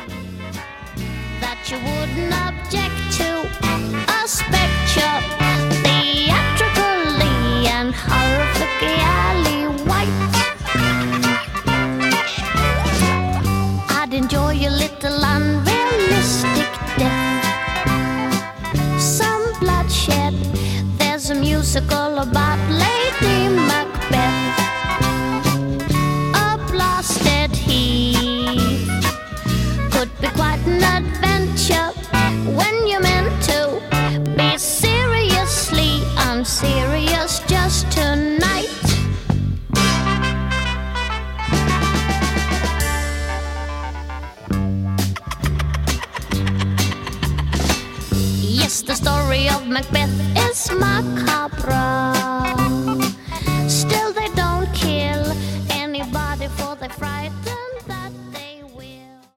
that you wouldn't object to a spectre, theatrically and horrifically white. I'd enjoy a little unrealistic death, some bloodshed. There's a musical about Lady Macbeth. A blasted heath could be quite an adventure when you're meant to be seriously unserious just tonight. Yes, the story of Macbeth is macabre. Still